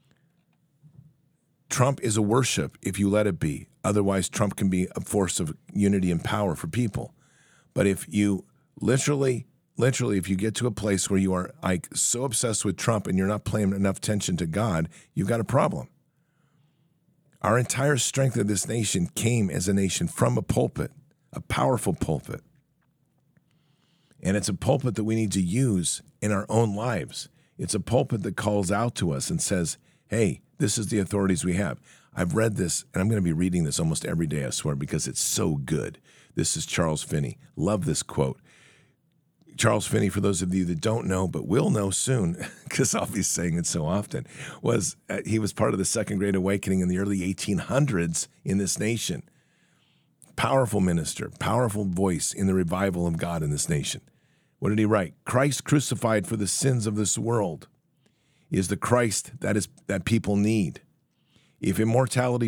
Trump is a worship if you let it be. Otherwise, Trump can be a force of unity and power for people. But if you literally, if you get to a place where you are like so obsessed with Trump and you're not paying enough attention to God, you've got a problem. Our entire strength of this nation came as a nation from a pulpit, a powerful pulpit. And it's a pulpit that we need to use in our own lives. It's a pulpit that calls out to us and says, hey, this is the authorities we have. I've read this, and I'm going to be reading this almost every day, I swear, because it's so good. This is Charles Finney. Love this quote. Charles Finney, for those of you that don't know, but will know soon, because I'll be saying it so often, he was part of the Second Great Awakening in the early 1800s in this nation. Powerful minister, powerful voice in the revival of God in this nation. What did he write? Christ crucified for the sins of this world is the Christ that people need. If immorality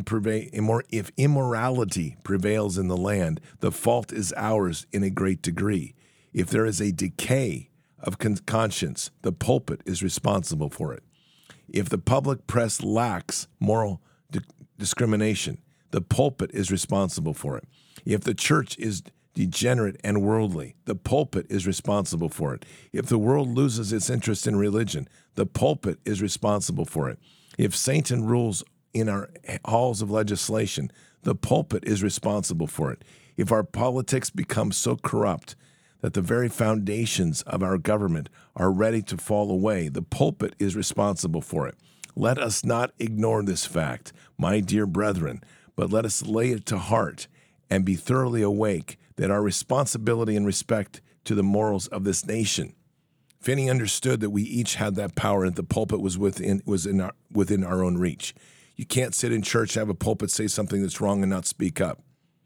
prevails in the land, the fault is ours in a great degree. If there is a decay of conscience, the pulpit is responsible for it. If the public press lacks moral discrimination, the pulpit is responsible for it. If the church is degenerate and worldly, the pulpit is responsible for it. If the world loses its interest in religion, the pulpit is responsible for it. If Satan rules in our halls of legislation, the pulpit is responsible for it. If our politics become so corrupt that the very foundations of our government are ready to fall away, the pulpit is responsible for it. Let us not ignore this fact, my dear brethren, but let us lay it to heart and be thoroughly awake that our responsibility and respect to the morals of this nation. Finney understood that we each had that power and the pulpit was within our own reach. You can't sit in church, have a pulpit, say something that's wrong and not speak up.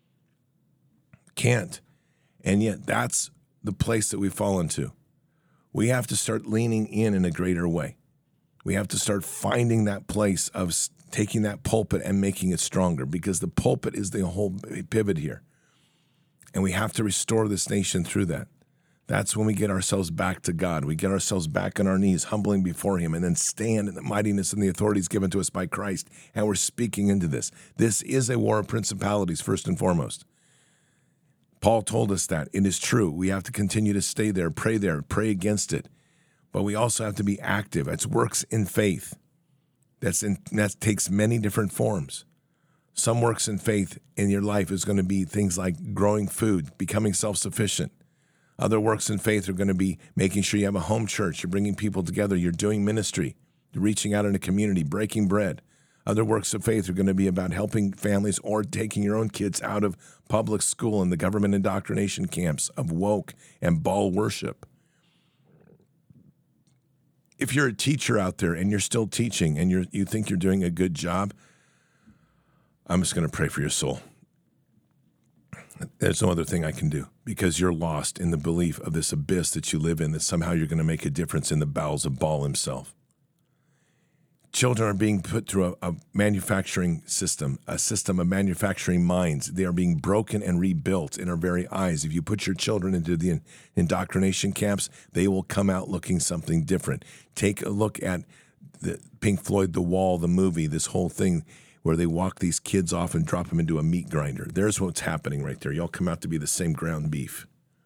Can't. And yet that's the place that we fall into. We have to start leaning in a greater way. We have to start finding that place of taking that pulpit and making it stronger, because the pulpit is the whole pivot here. And we have to restore this nation through that. That's when we get ourselves back to God. We get ourselves back on our knees, humbling before him, and then stand in the mightiness and the authorities given to us by Christ. And we're speaking into this. This is a war of principalities, first and foremost. Paul told us that. It is true. We have to continue to stay there, pray against it. But we also have to be active. It's works in faith. That takes many different forms. Some works in faith in your life is going to be things like growing food, becoming self-sufficient. Other works in faith are going to be making sure you have a home church, you're bringing people together, you're doing ministry, you're reaching out in a community, breaking bread. Other works of faith are going to be about helping families or taking your own kids out of public school and the government indoctrination camps of woke and ball worship. if you're a teacher out there and you're still teaching and you think you're doing a good job, I'm just going to pray for your soul. There's no other thing I can do because you're lost in the belief of this abyss that you live in, that somehow you're going to make a difference in the bowels of Baal himself. Children are being put through a manufacturing system, a system of manufacturing minds. They are being broken and rebuilt in our very eyes. If you put your children into the indoctrination camps, they will come out looking something different. Take a look at the Pink Floyd, The Wall, the movie, this whole thing where they walk these kids off and drop them into a meat grinder. There's what's happening right there. Y'all come out to be the same ground beef.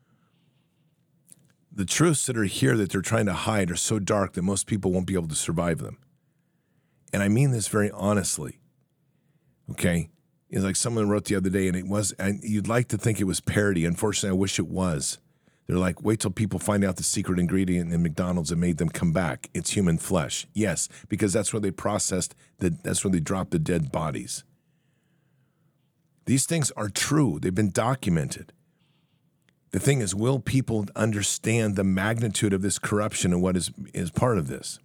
The truths that are here that they're trying to hide are so dark that most people won't be able to survive them. And I mean this very honestly, okay? It's like someone wrote the other day, and you'd like to think it was parody. Unfortunately, I wish it was. They're like, wait till people find out the secret ingredient in McDonald's that made them come back. It's human flesh. Yes, because that's where they processed, that's where they dropped the dead bodies. These things are true. They've been documented. The thing is, will people understand the magnitude of this corruption and what is part of this?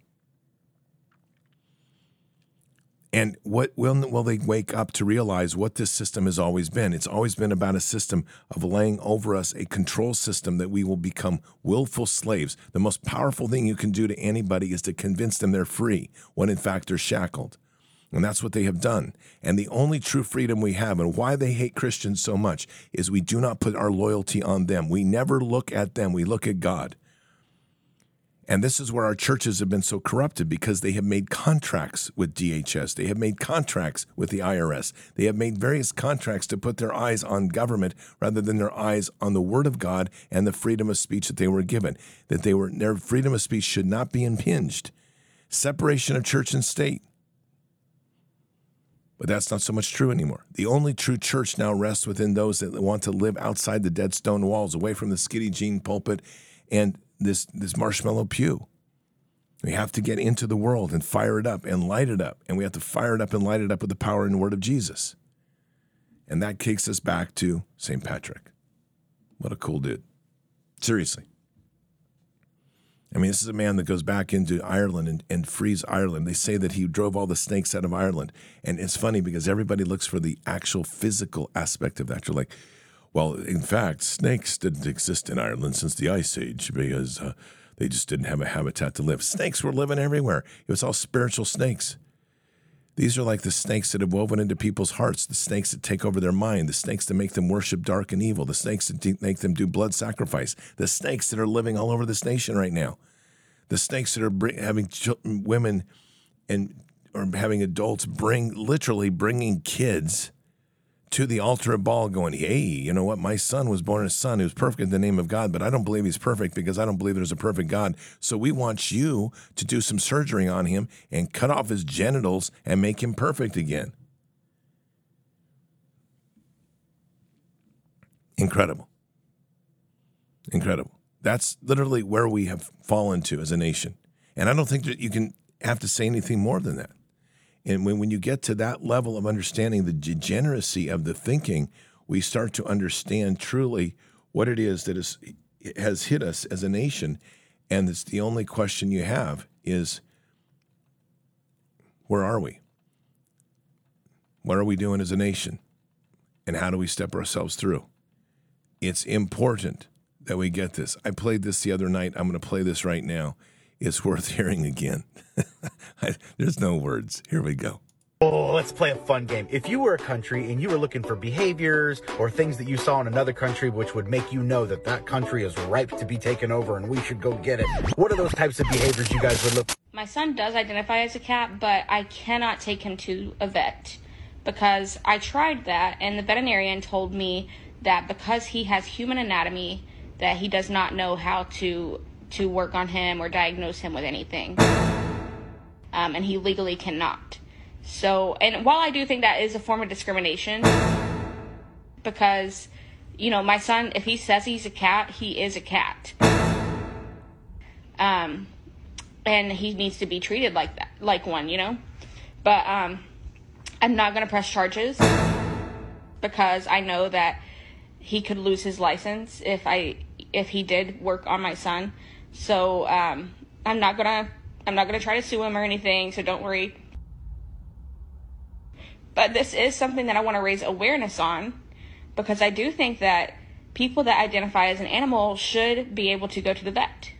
And what will they wake up to realize what this system has always been? It's always been about a system of laying over us a control system that we will become willful slaves. The most powerful thing you can do to anybody is to convince them they're free when in fact they're shackled. And that's what they have done. And the only true freedom we have, and why they hate Christians so much, is we do not put our loyalty on them. We never look at them. We look at God. And this is where our churches have been so corrupted, because they have made contracts with DHS. They have made contracts with the IRS. They have made various contracts to put their eyes on government rather than their eyes on the Word of God and the freedom of speech that they were given. Their freedom of speech should not be impinged. Separation of church and state. But that's not so much true anymore. The only true church now rests within those that want to live outside the dead stone walls, away from the skinny jean pulpit and this marshmallow pew. We have to get into the world and fire it up and light it up. And we have to fire it up and light it up with the power and word of Jesus. And that takes us back to St. Patrick. What a cool dude. Seriously. I mean, this is a man that goes back into Ireland and frees Ireland. They say that he drove all the snakes out of Ireland. And it's funny because everybody looks for the actual physical aspect of that. You're like, well, in fact, snakes didn't exist in Ireland since the Ice Age because they just didn't have a habitat to live. Snakes were living everywhere. It was all spiritual snakes. These are like the snakes that have woven into people's hearts, the snakes that take over their mind, the snakes that make them worship dark and evil, the snakes that make them do blood sacrifice, the snakes that are living all over this nation right now, the snakes that are having women or having adults literally bringing kids to the altar of Baal going, hey, you know what? My son was born a son who was perfect in the name of God, but I don't believe he's perfect because I don't believe there's a perfect God. So we want you to do some surgery on him and cut off his genitals and make him perfect again. Incredible. Incredible. That's literally where we have fallen to as a nation. And I don't think that you can have to say anything more than that. And when you get to that level of understanding the degeneracy of the thinking, we start to understand truly what it is that has hit us as a nation. And it's the only question you have is, where are we? What are we doing as a nation? And how do we step ourselves through? It's important that we get this. I played this the other night. I'm going to play this right now. It's worth hearing again. There's no words. Here we go. Oh, let's play a fun game. If you were a country and you were looking for behaviors or things that you saw in another country which would make you know that that country is ripe to be taken over and we should go get it, what are those types of behaviors you guys would look for? My son does identify as a cat, but I cannot take him to a vet because I tried that, and the veterinarian told me that because he has human anatomy, that he does not know how to work on him or diagnose him with anything. And he legally cannot. So, and while I do think that is a form of discrimination, because, you know, my son, if he says he's a cat, he is a cat. And he needs to be treated like that, like one, you know? But I'm not going to press charges because I know that he could lose his license if he did work on my son. So I'm not gonna I'm not going to try to sue him or anything, so don't worry. But this is something that I want to raise awareness on, because I do think that people that identify as an animal should be able to go to the vet.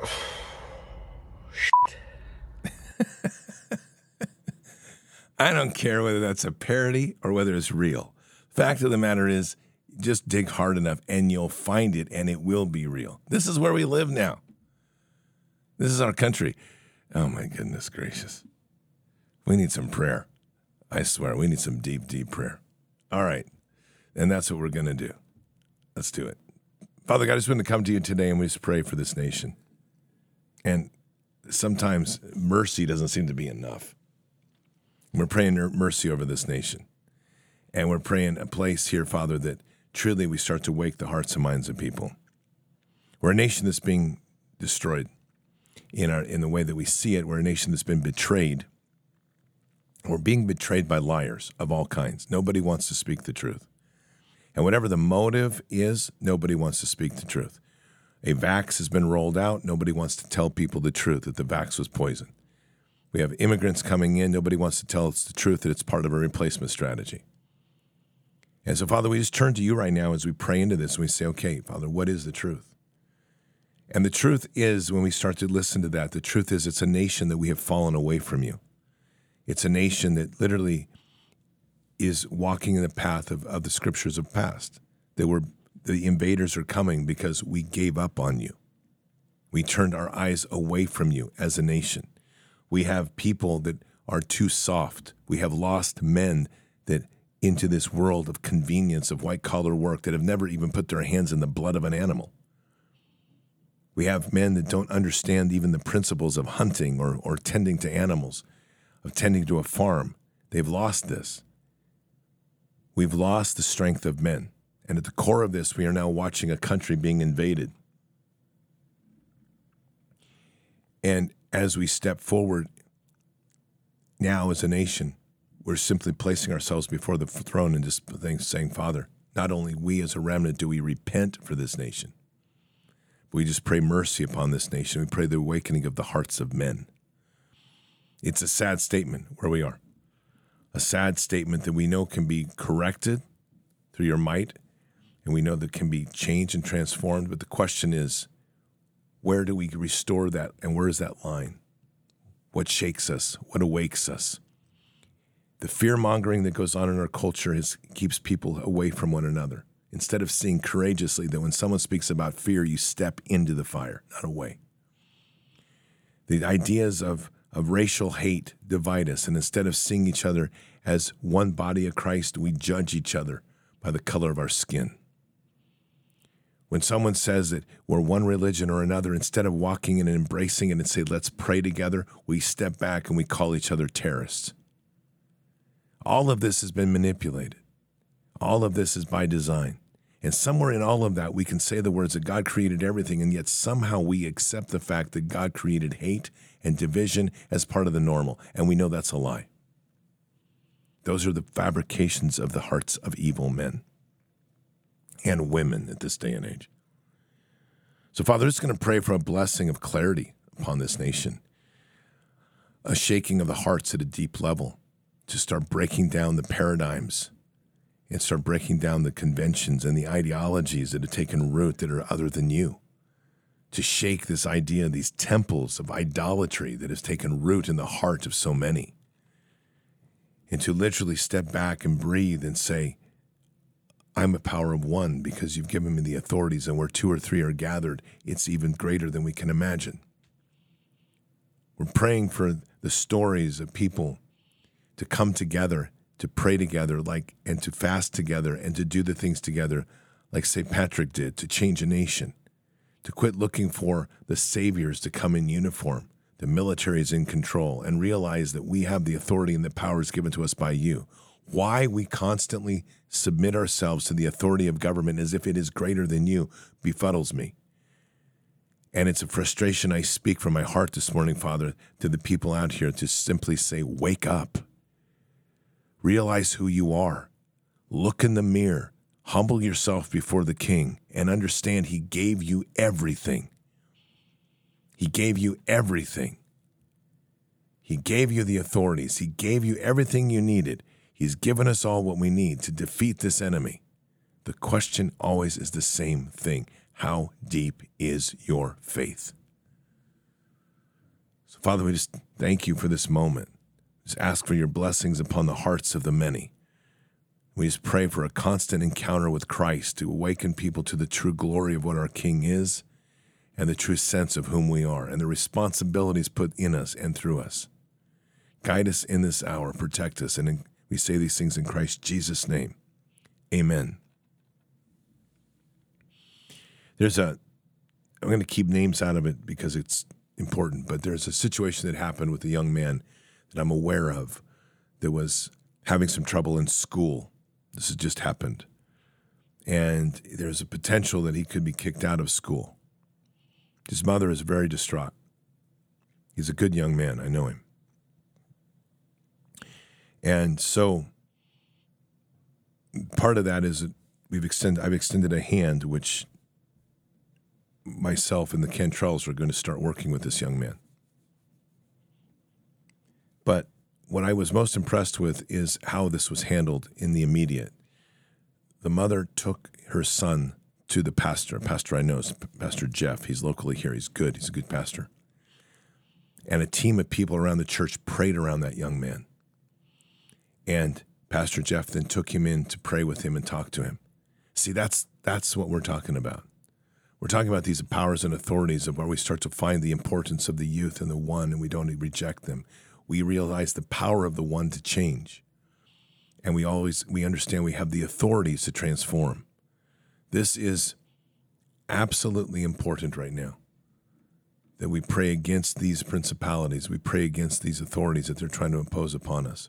I don't care whether that's a parody or whether it's real. Fact of the matter is, just dig hard enough and you'll find it, and it will be real. This is where we live now. This is our country. Oh, my goodness gracious. We need some prayer. I swear, we need some deep, deep prayer. All right. And that's what we're going to do. Let's do it. Father God, I just want to come to you today and we just pray for this nation. And sometimes mercy doesn't seem to be enough. We're praying mercy over this nation. And we're praying a place here, Father, that truly we start to wake the hearts and minds of people. We're a nation that's being destroyed in the way that we see it. We're a nation that's been betrayed. We're being betrayed by liars of all kinds. Nobody wants to speak the truth. And whatever the motive is, nobody wants to speak the truth. A vax has been rolled out. Nobody wants to tell people the truth that the vax was poison. We have immigrants coming in. Nobody wants to tell us the truth that it's part of a replacement strategy. And so, Father, we just turn to you right now as we pray into this and we say, okay, Father, what is the truth? And the truth is, when we start to listen to that, the truth is it's a nation that we have fallen away from you. It's a nation that literally is walking in the path of the scriptures of past. The invaders are coming because we gave up on you. We turned our eyes away from you as a nation. We have people that are too soft. We have lost men that into this world of convenience of white-collar work that have never even put their hands in the blood of an animal. We have men that don't understand even the principles of hunting or tending to animals, of tending to a farm. They've lost this. We've lost the strength of men. And at the core of this, we are now watching a country being invaded. And as we step forward now as a nation, we're simply placing ourselves before the throne and just saying, Father, not only we as a remnant do we repent for this nation, but we just pray mercy upon this nation. We pray the awakening of the hearts of men. It's a sad statement where we are. A sad statement that we know can be corrected through your might, and we know that can be changed and transformed. But the question is, where do we restore that, and where is that line? What shakes us? What awakes us? The fear-mongering that goes on in our culture keeps people away from one another. Instead of seeing courageously that when someone speaks about fear, you step into the fire, not away. The ideas of racial hate divide us, and instead of seeing each other as one body of Christ, we judge each other by the color of our skin. When someone says that we're one religion or another, instead of walking in and embracing it and say, let's pray together, we step back and we call each other terrorists. All of this has been manipulated. All of this is by design. And somewhere in all of that, we can say the words that God created everything, and yet somehow we accept the fact that God created hate and division as part of the normal, and we know that's a lie. Those are the fabrications of the hearts of evil men and women at this day and age. So, Father, I'm just going to pray for a blessing of clarity upon this nation, a shaking of the hearts at a deep level to start breaking down the paradigms and start breaking down the conventions and the ideologies that have taken root that are other than you, to shake this idea, these temples of idolatry that has taken root in the heart of so many, and to literally step back and breathe and say, I'm a power of one because you've given me the authorities, and where two or three are gathered, it's even greater than we can imagine. We're praying for the stories of people to come together, to pray together, and to fast together, and to do the things together like St. Patrick did, to change a nation, to quit looking for the saviors to come in uniform. The military is in control, and realize that we have the authority and the powers given to us by you. Why we constantly submit ourselves to the authority of government as if it is greater than you befuddles me. And it's a frustration I speak from my heart this morning, Father, to the people out here to simply say, wake up. Realize who you are. Look in the mirror. Humble yourself before the King and understand he gave you everything. He gave you everything. He gave you the authorities. He gave you everything you needed. He's given us all what we need to defeat this enemy. The question always is the same thing. How deep is your faith? So, Father, we just thank you for this moment. Just ask for your blessings upon the hearts of the many. We just pray for a constant encounter with Christ to awaken people to the true glory of what our King is and the true sense of whom we are and the responsibilities put in us and through us. Guide us in this hour, protect us, and we say these things in Christ Jesus' name. Amen. I'm going to keep names out of it because it's important, but there's a situation that happened with a young man that I'm aware of that was having some trouble in school. This has just happened. And there's a potential that he could be kicked out of school. His mother is very distraught. He's a good young man. I know him. And so part of that is that I've extended a hand, which myself and the Cantrells are going to start working with this young man. But what I was most impressed with is how this was handled in the immediate. The mother took her son to the pastor. Pastor I know is Pastor Jeff. He's locally here. He's good. He's a good pastor. And a team of people around the church prayed around that young man. And Pastor Jeff then took him in to pray with him and talk to him. See, that's what we're talking about. We're talking about these powers and authorities of where we start to find the importance of the youth and the one, and we don't reject them. We realize the power of the one to change. And we understand we have the authorities to transform. This is absolutely important right now, that we pray against these principalities. We pray against these authorities that they're trying to impose upon us.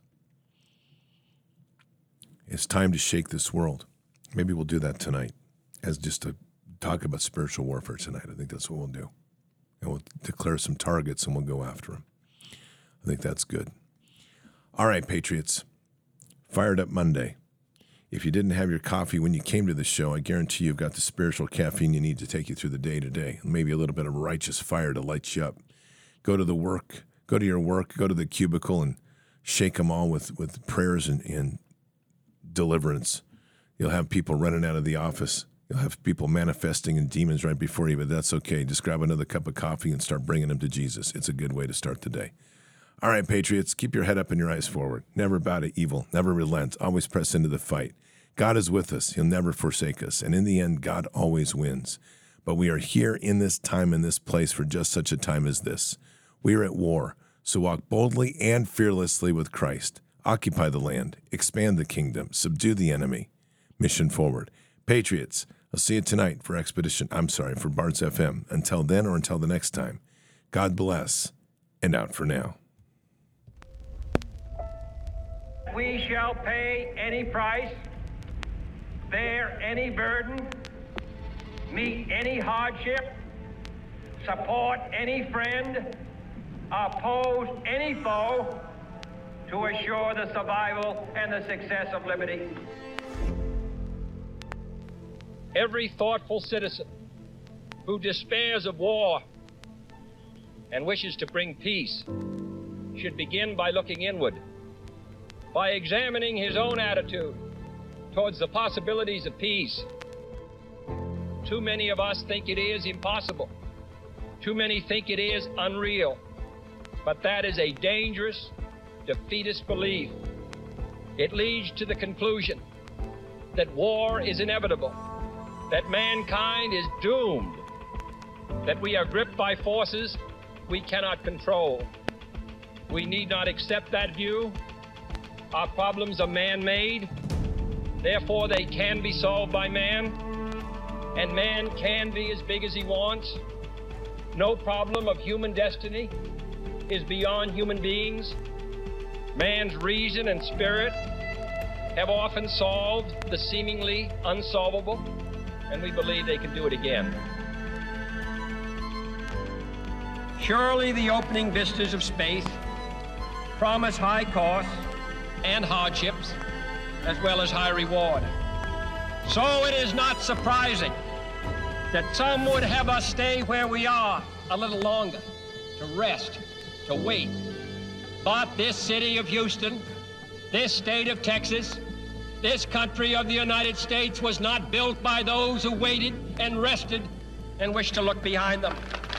It's time to shake this world. Maybe we'll do that tonight as just a talk about spiritual warfare tonight. I think that's what we'll do. And we'll declare some targets and we'll go after them. I think that's good. All right, Patriots. Fired Up Monday. If you didn't have your coffee when you came to the show, I guarantee you've got the spiritual caffeine you need to take you through the day today. Maybe a little bit of righteous fire to light you up. Go to your work, go to the cubicle and shake them all with prayers and deliverance. You'll have people running out of the office. You'll have people manifesting in demons right before you, but that's okay. Just grab another cup of coffee and start bringing them to Jesus. It's a good way to start the day. All right, Patriots, keep your head up and your eyes forward. Never bow to evil. Never relent. Always press into the fight. God is with us. He'll never forsake us. And in the end, God always wins. But we are here in this time, in this place, for just such a time as this. We are at war, so walk boldly and fearlessly with Christ. Occupy the land. Expand the kingdom. Subdue the enemy. Mission forward. Patriots, I'll see you tonight for Bards FM. Until then or until the next time, God bless, and out for now. We shall pay any price, bear any burden, meet any hardship, support any friend, oppose any foe to assure the survival and the success of liberty. Every thoughtful citizen who despairs of war and wishes to bring peace should begin by looking inward, by examining his own attitude towards the possibilities of peace. Too many of us think it is impossible. Too many think it is unreal. But that is a dangerous, defeatist belief. It leads to the conclusion that war is inevitable, that mankind is doomed, that we are gripped by forces we cannot control. We need not accept that view. Our problems are man-made, therefore they can be solved by man, and man can be as big as he wants. No problem of human destiny is beyond human beings. Man's reason and spirit have often solved the seemingly unsolvable, and we believe they can do it again. Surely the opening vistas of space promise high costs and hardships, as well as high reward. So it is not surprising that some would have us stay where we are a little longer, to rest, to wait. But this city of Houston, this state of Texas, this country of the United States was not built by those who waited and rested and wished to look behind them.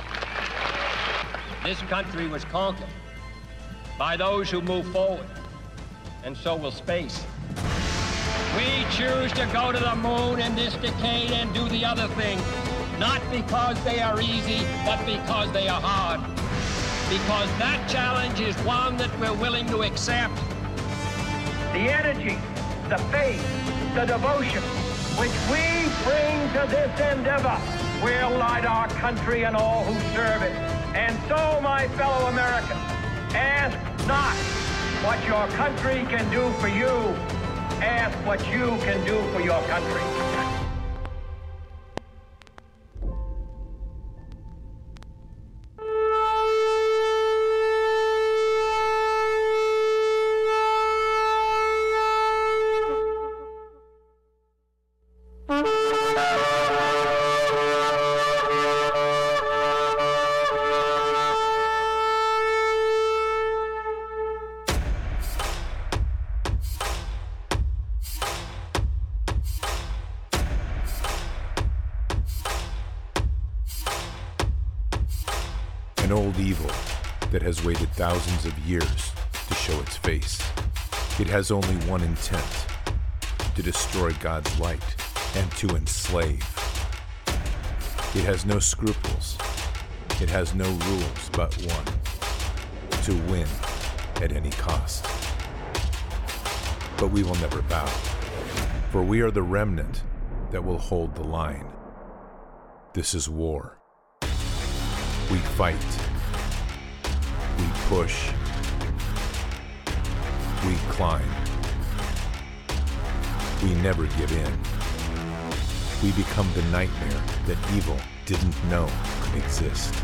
This country was conquered by those who move forward, and so will space. We choose to go to the moon in this decade and do the other thing, not because they are easy, but because they are hard. Because that challenge is one that we're willing to accept. The energy, the faith, the devotion which we bring to this endeavor will light our country and all who serve it. And so, my fellow Americans, ask not what your country can do for you. Ask what you can do for your country. An old evil that has waited thousands of years to show its face. It has only one intent: to destroy God's light and to enslave. It has no scruples. It has no rules but one: to win at any cost. But we will never bow, for we are the remnant that will hold the line. This is war. We fight. We push. We climb. We never give in. We become the nightmare that evil didn't know could exist.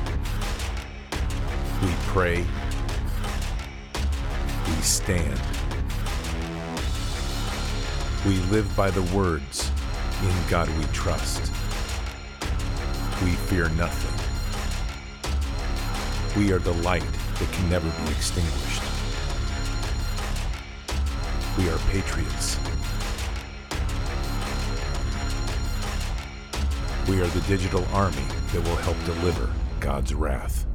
We pray. We stand. We live by the words, "In God we trust." We fear nothing. We are the light that can never be extinguished. We are patriots. We are the digital army that will help deliver God's wrath.